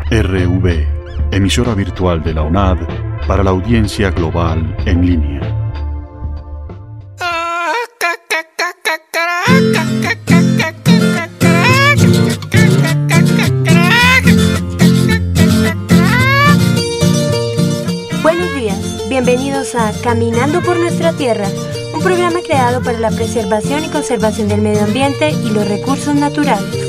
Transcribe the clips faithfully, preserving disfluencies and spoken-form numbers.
R V, emisora virtual de la UNAD para la audiencia global en línea. Buenos días, bienvenidos a Caminando por Nuestra Tierra, un programa creado para la preservación y conservación del medio ambiente y los recursos naturales.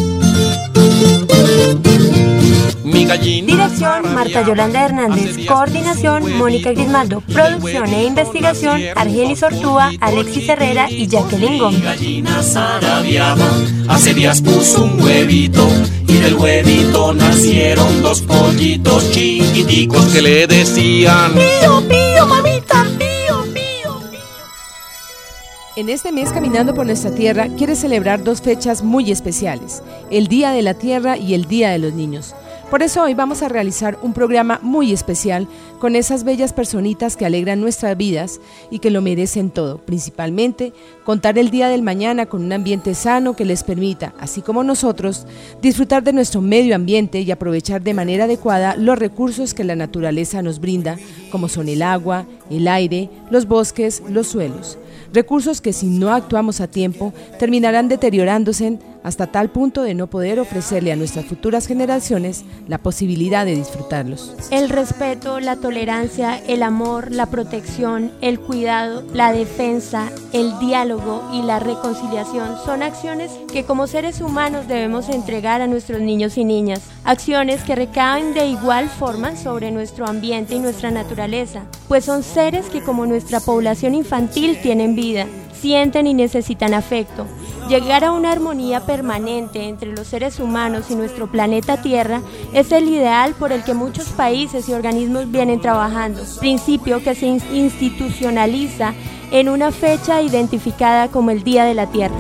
Dirección, Marta Yolanda Hernández. Coordinación, Mónica Grismaldo. Producción e investigación, Argenis Ortúa, Alexis Herrera y Jacqueline Gómez. Mi gallina zarabiaba, hace días puso un huevito y del huevito nacieron dos pollitos chiquiticos que le decían pío, pío, mamita, pío, pío, pío. En este mes Caminando por Nuestra Tierra quiere celebrar dos fechas muy especiales, el Día de la Tierra y el Día de los Niños. Por eso hoy vamos a realizar un programa muy especial con esas bellas personitas que alegran nuestras vidas y que lo merecen todo, principalmente contar el día del mañana con un ambiente sano que les permita, así como nosotros, disfrutar de nuestro medio ambiente y aprovechar de manera adecuada los recursos que la naturaleza nos brinda, como son el agua, el aire, los bosques, los suelos. Recursos que si no actuamos a tiempo terminarán deteriorándose hasta tal punto de no poder ofrecerle a nuestras futuras generaciones la posibilidad de disfrutarlos. El respeto, la tolerancia, el amor, la protección, el cuidado, la defensa, el diálogo y la reconciliación son acciones que como seres humanos debemos entregar a nuestros niños y niñas. Acciones que recaen de igual forma sobre nuestro ambiente y nuestra naturaleza, pues son seres que como nuestra población infantil tienen vida, sienten y necesitan afecto. Llegar a una armonía permanente entre los seres humanos y nuestro planeta Tierra es el ideal por el que muchos países y organismos vienen trabajando, principio que se institucionaliza en una fecha identificada como el Día de la Tierra.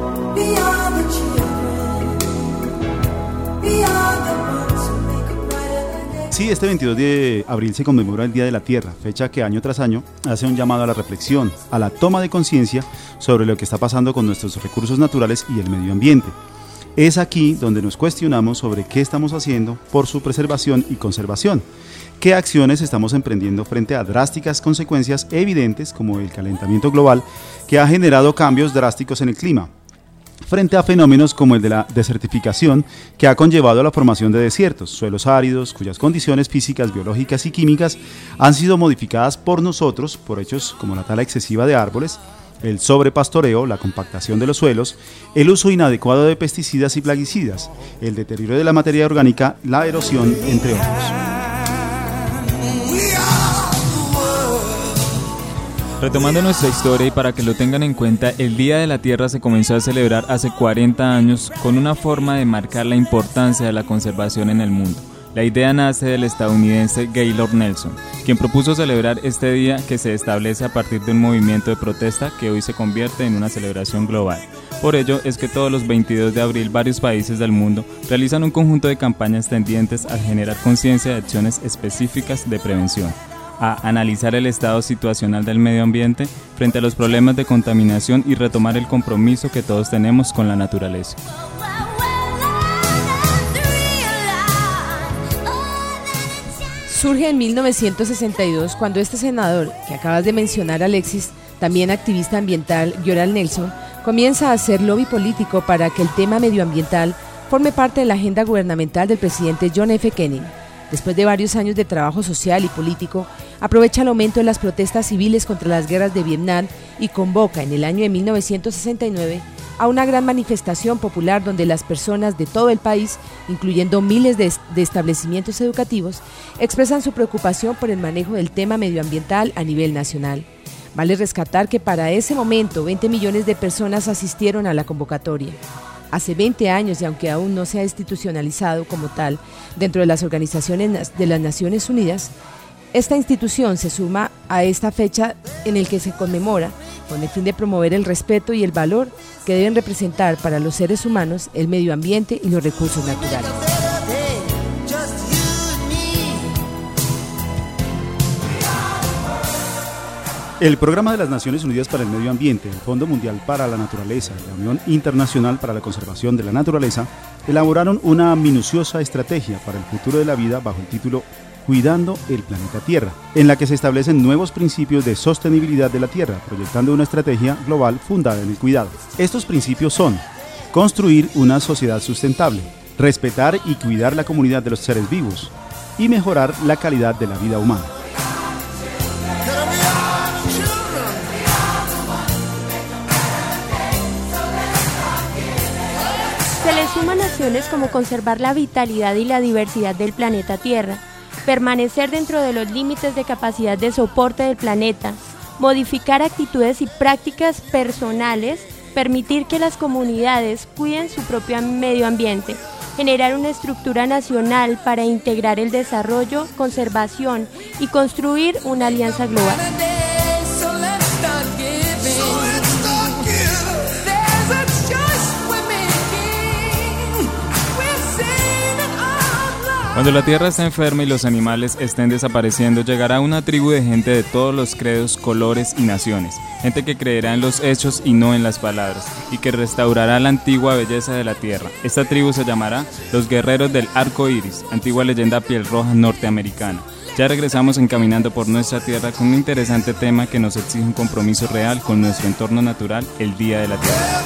Sí, este veintidós de abril se conmemora el Día de la Tierra, fecha que año tras año hace un llamado a la reflexión, a la toma de conciencia sobre lo que está pasando con nuestros recursos naturales y el medio ambiente. Es aquí donde nos cuestionamos sobre qué estamos haciendo por su preservación y conservación, qué acciones estamos emprendiendo frente a drásticas consecuencias evidentes como el calentamiento global que ha generado cambios drásticos en el clima, frente a fenómenos como el de la desertificación que ha conllevado a la formación de desiertos, suelos áridos, cuyas condiciones físicas, biológicas y químicas han sido modificadas por nosotros por hechos como la tala excesiva de árboles, el sobrepastoreo, la compactación de los suelos, el uso inadecuado de pesticidas y plaguicidas, el deterioro de la materia orgánica, la erosión, entre otros. Retomando nuestra historia y para que lo tengan en cuenta, el Día de la Tierra se comenzó a celebrar hace cuarenta años con una forma de marcar la importancia de la conservación en el mundo. La idea nace del estadounidense Gaylord Nelson, quien propuso celebrar este día que se establece a partir de un movimiento de protesta que hoy se convierte en una celebración global. Por ello es que todos los veintidós de abril varios países del mundo realizan un conjunto de campañas tendientes a generar conciencia de acciones específicas de prevención, a analizar el estado situacional del medio ambiente frente a los problemas de contaminación y retomar el compromiso que todos tenemos con la naturaleza. Surge en mil novecientos sesenta y dos cuando este senador, que acabas de mencionar, Alexis, también activista ambiental, Gaylord Nelson, comienza a hacer lobby político para que el tema medioambiental forme parte de la agenda gubernamental del presidente John F. Kennedy. Después de varios años de trabajo social y político, aprovecha el aumento de las protestas civiles contra las guerras de Vietnam y convoca en el año de mil novecientos sesenta y nueve a una gran manifestación popular donde las personas de todo el país, incluyendo miles de, de establecimientos educativos, expresan su preocupación por el manejo del tema medioambiental a nivel nacional. Vale rescatar que para ese momento veinte millones de personas asistieron a la convocatoria. Hace veinte años, y aunque aún no se ha institucionalizado como tal dentro de las organizaciones de las Naciones Unidas, esta institución se suma a esta fecha en el que se conmemora con el fin de promover el respeto y el valor que deben representar para los seres humanos el medio ambiente y los recursos naturales. El Programa de las Naciones Unidas para el Medio Ambiente, el Fondo Mundial para la Naturaleza y la Unión Internacional para la Conservación de la Naturaleza elaboraron una minuciosa estrategia para el futuro de la vida bajo el título Cuidando el Planeta Tierra, en la que se establecen nuevos principios de sostenibilidad de la Tierra, proyectando una estrategia global fundada en el cuidado. Estos principios son: construir una sociedad sustentable, respetar y cuidar la comunidad de los seres vivos y mejorar la calidad de la vida humana. Se le suman acciones como conservar la vitalidad y la diversidad del planeta Tierra, permanecer dentro de los límites de capacidad de soporte del planeta, modificar actitudes y prácticas personales, permitir que las comunidades cuiden su propio medio ambiente, generar una estructura nacional para integrar el desarrollo, conservación y construir una alianza global. Cuando la tierra está enferma y los animales estén desapareciendo, llegará una tribu de gente de todos los credos, colores y naciones. Gente que creerá en los hechos y no en las palabras, y que restaurará la antigua belleza de la tierra. Esta tribu se llamará los Guerreros del Arco Iris, antigua leyenda piel roja norteamericana. Ya regresamos en Caminando por Nuestra Tierra con un interesante tema que nos exige un compromiso real con nuestro entorno natural, el Día de la Tierra.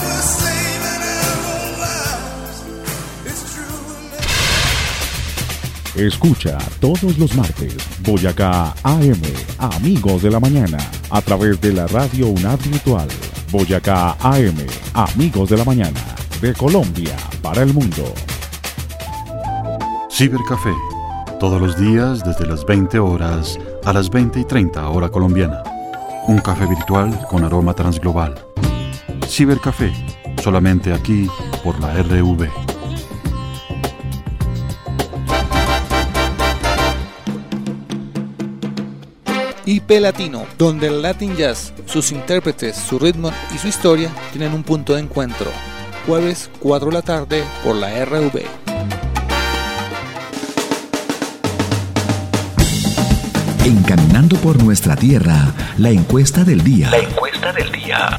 Escucha todos los martes Boyacá A M, Amigos de la Mañana, a través de la radio UNAD Virtual. Boyacá A M, Amigos de la Mañana, de Colombia para el mundo. Cibercafé, todos los días desde las veinte horas a las veinte y treinta hora colombiana. Un café virtual con aroma transglobal. Cibercafé, solamente aquí por la R V. I P Latino, donde el Latin Jazz, sus intérpretes, su ritmo y su historia tienen un punto de encuentro. Jueves cuatro de la tarde por la R V. En Caminando por Nuestra Tierra, la encuesta del día. La encuesta del día.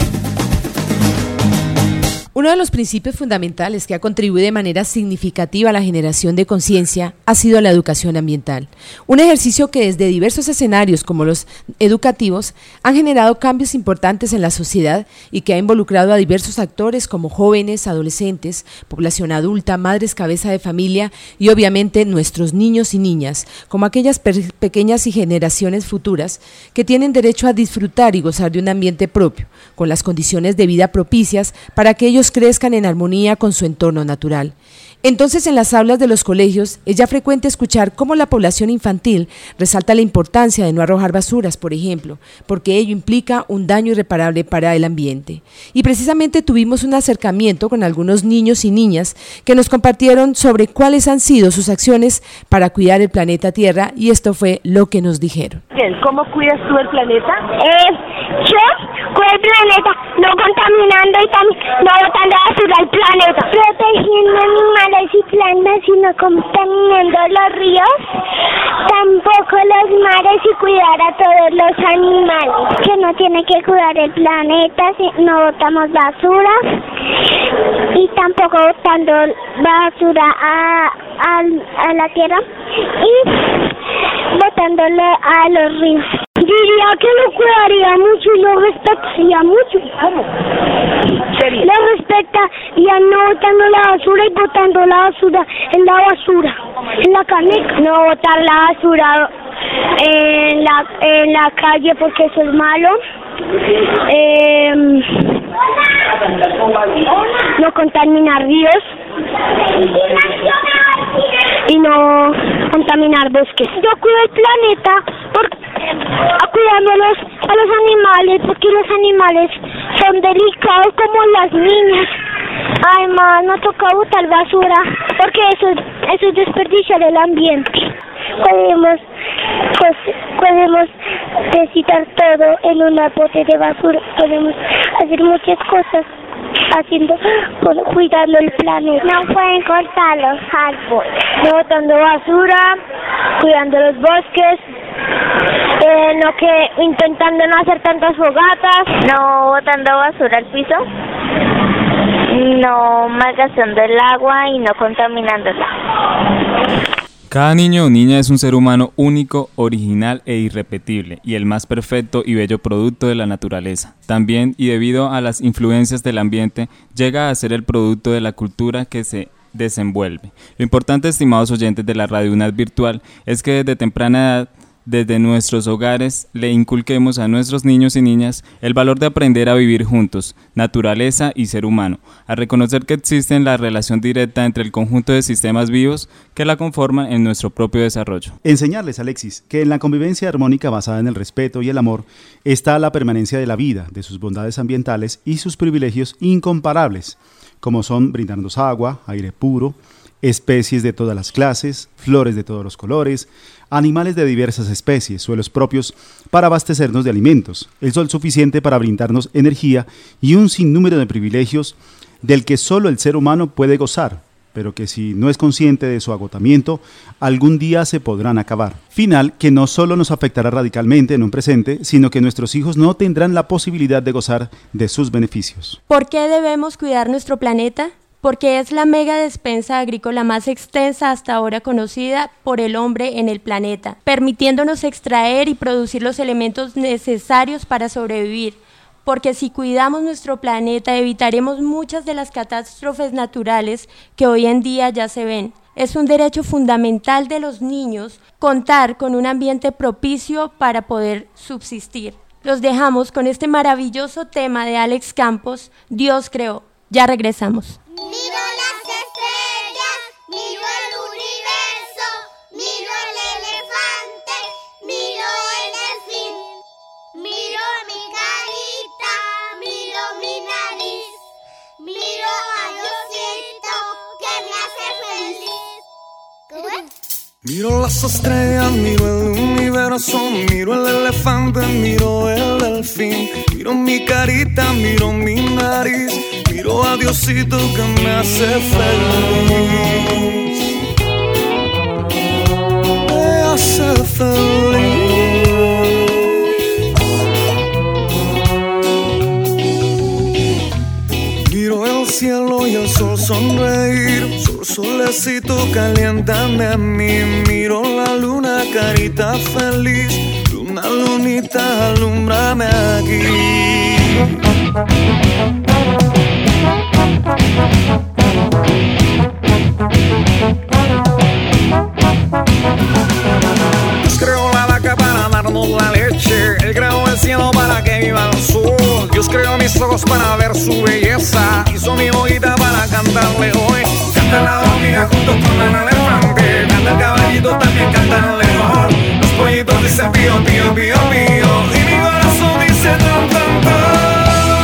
Uno de los principios fundamentales que ha contribuido de manera significativa a la generación de conciencia ha sido la educación ambiental, un ejercicio que desde diversos escenarios como los educativos han generado cambios importantes en la sociedad y que ha involucrado a diversos actores como jóvenes, adolescentes, población adulta, madres cabeza de familia y obviamente nuestros niños y niñas, como aquellas per- pequeñas y generaciones futuras que tienen derecho a disfrutar y gozar de un ambiente propio, con las condiciones de vida propicias para que ellos crezcan en armonía con su entorno natural. Entonces, en las aulas de los colegios es ya frecuente escuchar cómo la población infantil resalta la importancia de no arrojar basuras, por ejemplo, porque ello implica un daño irreparable para el ambiente. Y precisamente tuvimos un acercamiento con algunos niños y niñas que nos compartieron sobre cuáles han sido sus acciones para cuidar el planeta Tierra, y esto fue lo que nos dijeron. ¿Cómo cuidas tú el planeta? Eh, yo cuido el planeta no contaminando y también no botando basura al planeta, protegiendo animales y plantas y no contaminando los ríos, tampoco los mares y cuidar a todos los animales, que no tiene que cuidar el planeta si no botamos basura y tampoco botando basura a, a, a la tierra y botándole a los ríos. Diría que lo cuidaría mucho y lo respetaría mucho. ¿Cómo? ¿Serio? Lo respetaría no botando la basura y botando la basura en la basura, en la caneca. No botar la basura en la, en la calle porque eso es malo. Eh, no contaminar ríos y no contaminar bosques. Yo cuido el planeta por, cuidándolos a los animales, porque los animales son delicados como las niñas. Además, no toca botar basura, porque eso, eso es desperdiciar el ambiente. Podemos, pues, podemos recitar todo en una bote de basura. Podemos hacer muchas cosas haciendo, cuidando el planeta. No pueden cortar los árboles. No botando basura, cuidando los bosques Eh, no que intentando no hacer tantas fogatas, no botando basura al piso, no malgastando el agua y no contaminándola. Cada niño o niña es un ser humano único, original e irrepetible, y el más perfecto y bello producto de la naturaleza. También, y debido a las influencias del ambiente, llega a ser el producto de la cultura que se desenvuelve. Lo importante, estimados oyentes de la Radio UNAD Virtual, es que desde temprana edad, desde nuestros hogares, le inculquemos a nuestros niños y niñas el valor de aprender a vivir juntos, naturaleza y ser humano, a reconocer que existe la relación directa entre el conjunto de sistemas vivos que la conforman en nuestro propio desarrollo. Enseñarles, Alexis, que en la convivencia armónica basada en el respeto y el amor está la permanencia de la vida, de sus bondades ambientales y sus privilegios incomparables, como son brindarnos agua, aire puro, especies de todas las clases, flores de todos los colores, animales de diversas especies, suelos propios para abastecernos de alimentos, el sol suficiente para brindarnos energía y un sinnúmero de privilegios del que solo el ser humano puede gozar, pero que si no es consciente de su agotamiento, algún día se podrán acabar. Final que no solo nos afectará radicalmente en un presente, sino que nuestros hijos no tendrán la posibilidad de gozar de sus beneficios. ¿Por qué debemos cuidar nuestro planeta? Porque es la mega despensa agrícola más extensa hasta ahora conocida por el hombre en el planeta, permitiéndonos extraer y producir los elementos necesarios para sobrevivir. Porque si cuidamos nuestro planeta, evitaremos muchas de las catástrofes naturales que hoy en día ya se ven. Es un derecho fundamental de los niños contar con un ambiente propicio para poder subsistir. Los dejamos con este maravilloso tema de Alex Campos, Dios creó. Ya regresamos. Miro las estrellas, miro el universo, miro el elefante, miro el delfín, miro mi carita, miro mi nariz, miro a Diosito que me hace feliz. ¿Cómo es? Miro las estrellas, miro el universo, miro el elefante, miro el delfín, miro mi carita, miro mi nariz, miro a Diosito que me hace feliz, me hace feliz. Miro el cielo y el sol sonreír, sol, solecito, caliéntame a mí. Miro la luna, carita feliz, luna, lunita, alúmbrame aquí. Dios creó la vaca para darnos la leche, Él creó el cielo para que viva el sol. Dios creó mis ojos para ver su belleza, hizo mi boquita para cantarle hoy. Canta la hormiga junto con el elefante, canta el caballito, también canta el león. Los pollitos dicen pío, pío, pío, pío, y mi corazón dice tan, tan, tan.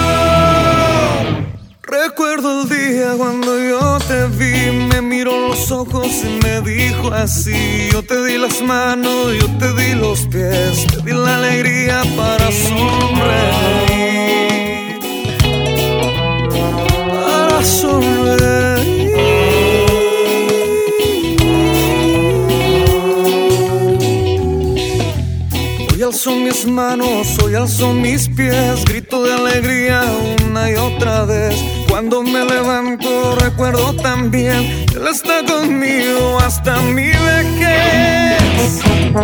Recuerdo el día cuando yo te vi, me miró los ojos y me dijo así: yo te di las manos, yo te di los pies, te di la alegría para sonreír, para sonreír. Hoy alzo mis manos, hoy alzo mis pies, grito de alegría una y otra vez. Cuando me levanto recuerdo también que Él está conmigo hasta mi vejez,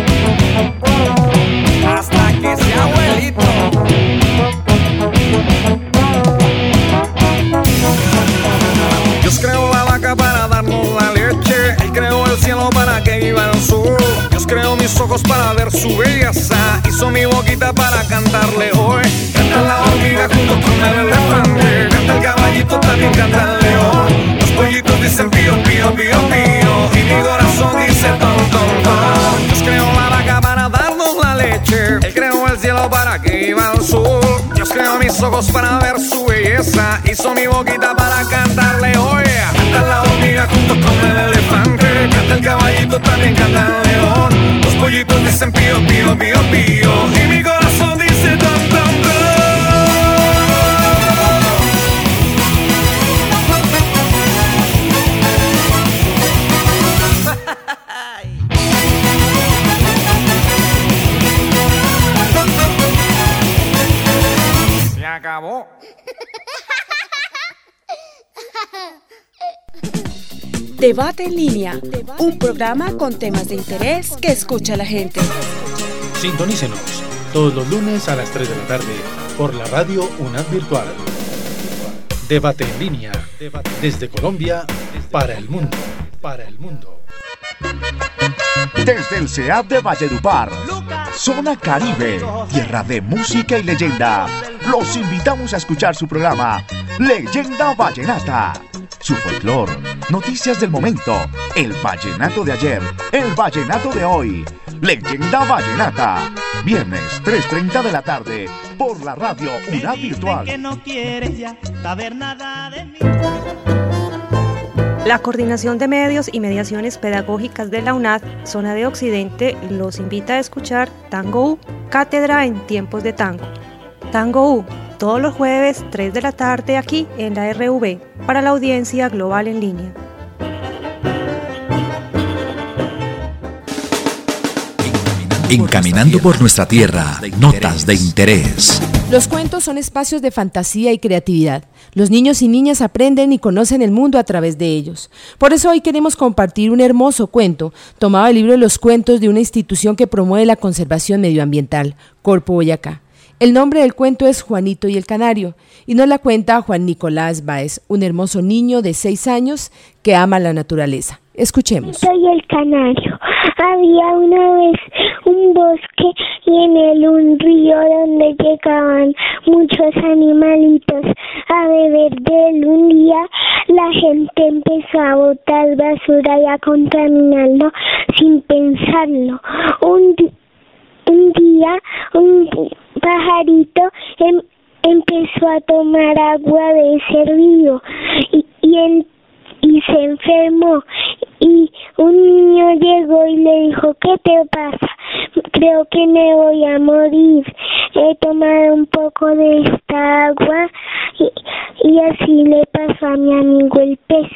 hasta que sea abuelito. Dios creó la vaca para darnos la leche, Él creó el cielo para que viva el sol. Dios creó mis ojos para ver su belleza, hizo mi boquita para cantarle hoy. Canta la hormiga junto con el elefante, canta el caballito, también canta el león. Los pollitos dicen pío, pío, pío, pío, y mi corazón dice ton, ton, ton. Dios creó la vaca para darnos la leche, Él creó el cielo para que viva el sol. Dios creó mis ojos para ver su belleza, hizo mi boquita para cantarle hoy. Canta la hormiga junto con el elefante, canta el caballito, también canta el león. Los pollitos dicen pío, pío, pío, pío, y mi corazón dice ton, ton, ton. Debate en línea, un programa con temas de interés que escucha la gente. Sintonícenos todos los lunes a las tres de la tarde por la radio UNAD Virtual. Debate en línea, desde Colombia para el mundo, para el mundo. Desde el C E A P de Valledupar, Zona Caribe, tierra de música y leyenda, los invitamos a escuchar su programa Leyenda Vallenata. Su folclor, noticias del momento, el vallenato de ayer, el vallenato de hoy. Leyenda Vallenata, viernes tres y treinta de la tarde, por la radio UNAD Virtual. Que no quieres ya saber nada de mí. La Coordinación de Medios y Mediaciones Pedagógicas de la UNAD, Zona de Occidente, los invita a escuchar Tango U, Cátedra en Tiempos de Tango. Tango U, todos los jueves, tres de la tarde, aquí en la R V, para la audiencia global en línea. Encaminando por nuestra tierra, notas de interés. Los cuentos son espacios de fantasía y creatividad. Los niños y niñas aprenden y conocen el mundo a través de ellos. Por eso hoy queremos compartir un hermoso cuento, tomado del libro de los cuentos de una institución que promueve la conservación medioambiental, Corpo Boyacá. El nombre del cuento es Juanito y el Canario, y nos la cuenta Juan Nicolás Báez, un hermoso niño de seis años que ama la naturaleza. Escuchemos. Soy el canario. Había una vez un bosque y en él un río donde llegaban muchos animalitos a beber de él. Un día la gente empezó a botar basura y a contaminarlo sin pensarlo. Un, un día un pajarito em, empezó a tomar agua de ese río y, y en y se enfermó y un niño llegó y le dijo, ¿qué te pasa? Creo que me voy a morir. He tomado un poco de esta agua y, y así le pasó a mi amigo el pez.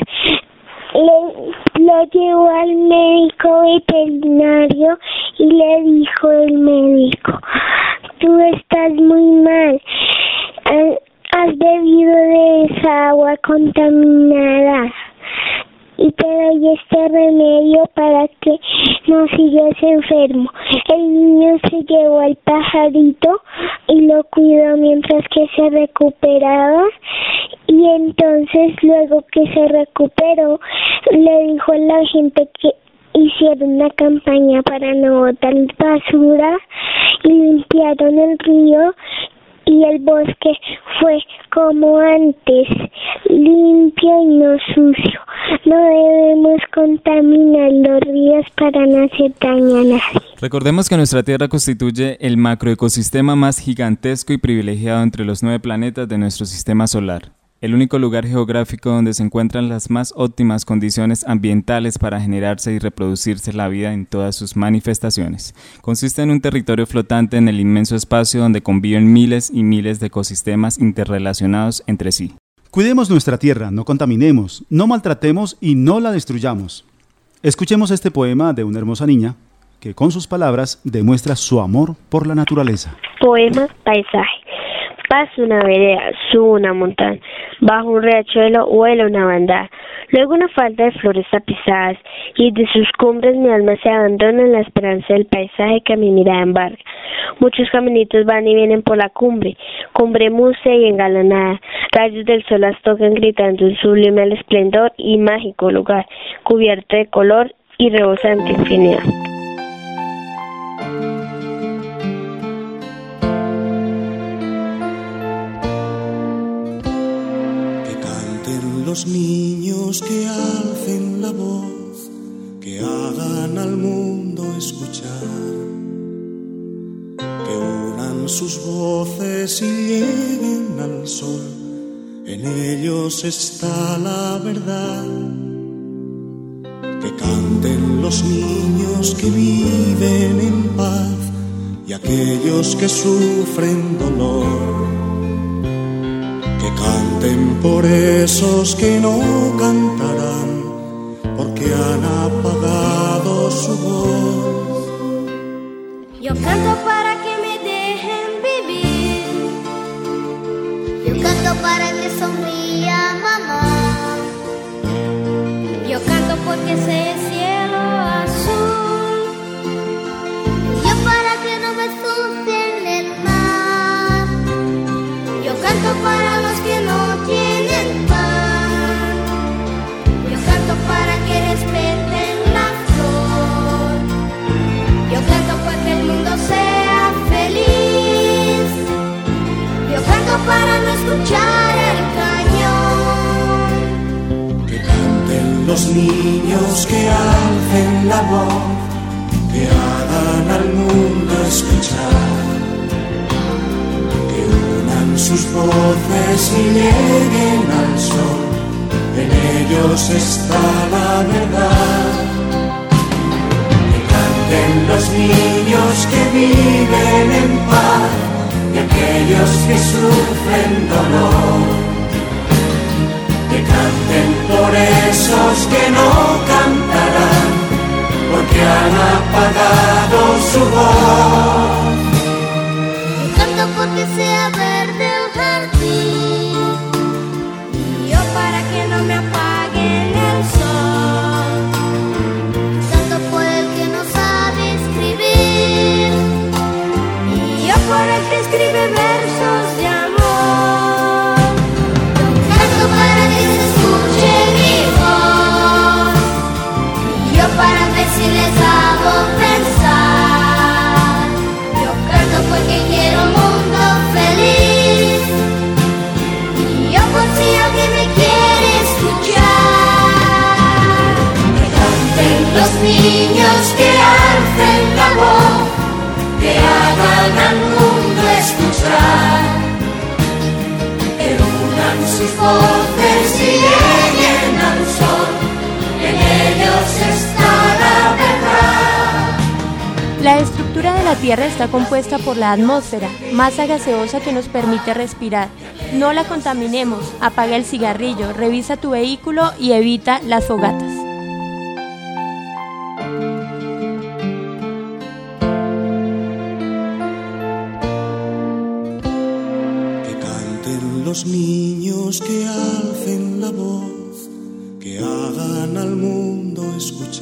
Le, lo llevó al médico veterinario y le dijo el médico, tú estás muy mal. Has bebido de esa agua contaminada y te doy este remedio para que no sigas enfermo. El niño se llevó al pajarito y lo cuidó mientras que se recuperaba, y entonces luego que se recuperó le dijo a la gente que hicieron una campaña para no botar basura y limpiaron el río. Y el bosque fue como antes, limpio y no sucio. No debemos contaminar los ríos para no hacer daño a nadie. Recordemos que nuestra Tierra constituye el macroecosistema más gigantesco y privilegiado entre los nueve planetas de nuestro sistema solar. El único lugar geográfico donde se encuentran las más óptimas condiciones ambientales para generarse y reproducirse la vida en todas sus manifestaciones. Consiste en un territorio flotante en el inmenso espacio donde conviven miles y miles de ecosistemas interrelacionados entre sí. Cuidemos nuestra tierra, no contaminemos, no maltratemos y no la destruyamos. Escuchemos este poema de una hermosa niña que con sus palabras demuestra su amor por la naturaleza. Poema Paisaje. Paso una vereda, subo una montaña, bajo un riachuelo huele una bandada, luego una falda de flores tapizadas, y de sus cumbres mi alma se abandona en la esperanza del paisaje que a mi mirada embarga. Muchos caminitos van y vienen por la cumbre, cumbre mustia y engalanada, rayos del sol las tocan gritando un sublime al esplendor y mágico lugar, cubierto de color y rebosante infinidad. Los niños que alcen la voz, que hagan al mundo escuchar, que unan sus voces y lleguen al sol, en ellos está la verdad. Que canten los niños que viven en paz y aquellos que sufren dolor. Que canten por esos que no cantarán, porque han apagado su voz. Yo canto para que me dejen vivir. Yo canto para que sonría mamá. Yo canto sea el cielo azul. Yo para que no me ensucien el mar. Yo canto para los que no tienen pan. Yo canto para que respeten la flor. Yo canto para que el mundo sea feliz. Yo canto para no escuchar el cañón. Que canten los niños, que alcen la voz, que hagan al mundo escuchar, que unan sus voces y lleguen al sol. En ellos está la verdad. Que canten los niños que viven en paz y aquellos que sufren dolor. Que canten por esos que no cantarán, porque han apagado su voz. Yo canto porque sea verde el jardín, y yo para que no me apaguen el sol. Canto por el que no sabe escribir, y yo por el que escribe versos de amor. Para ver si les hago pensar. Yo canto porque quiero un mundo feliz, y yo por si alguien me quiere escuchar. Que canten los niños, que alcen la voz, que hagan al mundo escuchar, que unan sus voces y lleguen al sol. En ellos está la verdad. La estructura de la Tierra está compuesta por la atmósfera, masa gaseosa que nos permite respirar. No la contaminemos, apaga el cigarrillo, revisa tu vehículo y evita las fogatas. Que canten los niños, que alcen la voz, que hagan al mundo escuchar,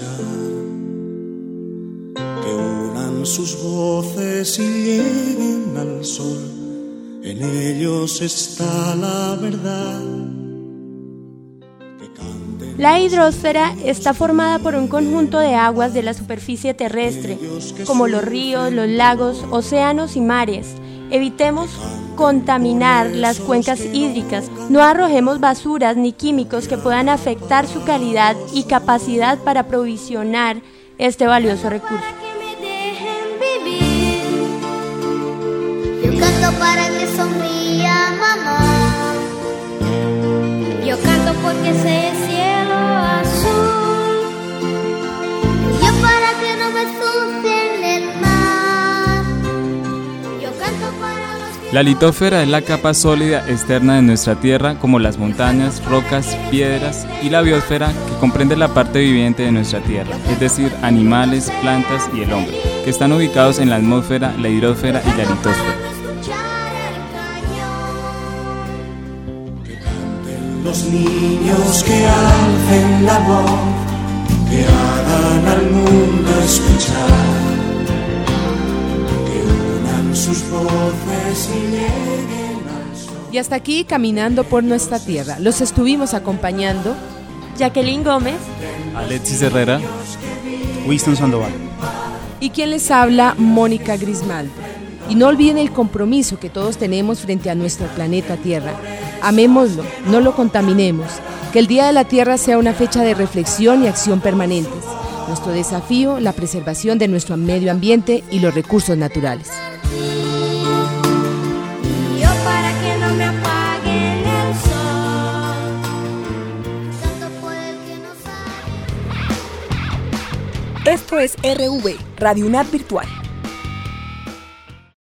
que unan sus voces y lleguen al sol. En ellos está la verdad. La hidrosfera está formada por un conjunto de aguas de la superficie terrestre, como los ríos, los lagos, océanos y mares. Evitemos contaminar las cuencas hídricas, no arrojemos basuras ni químicos que puedan afectar su calidad y capacidad para provisionar este valioso recurso. Yo canto para que sonría mamá. Yo canto porque sea el cielo azul. Yo para que no me ensucien el mar. Yo canto para los que... La litósfera es la capa sólida externa de nuestra Tierra, como las montañas, rocas, piedras, y la biosfera, que comprende la parte viviente de nuestra Tierra, es decir, animales, plantas y el hombre, que están ubicados en la atmósfera, la hidrosfera y la litósfera. Los niños, que alcen la voz, que hagan al mundo escuchar, que unan sus voces y lleguen al sol. Y hasta aquí, caminando por nuestra tierra, los estuvimos acompañando Jacqueline Gómez, Alexis Herrera, Winston Sandoval. Y quien les habla, Mónica Grismaldo. Y no olviden el compromiso que todos tenemos frente a nuestro planeta Tierra. Amémoslo, no lo contaminemos. Que el Día de la Tierra sea una fecha de reflexión y acción permanentes. Nuestro desafío, la preservación de nuestro medio ambiente y los recursos naturales. Yo para que no me apaguen el sol. Canto por el que no sabe. Esto es R V, Radio UNAD Virtual.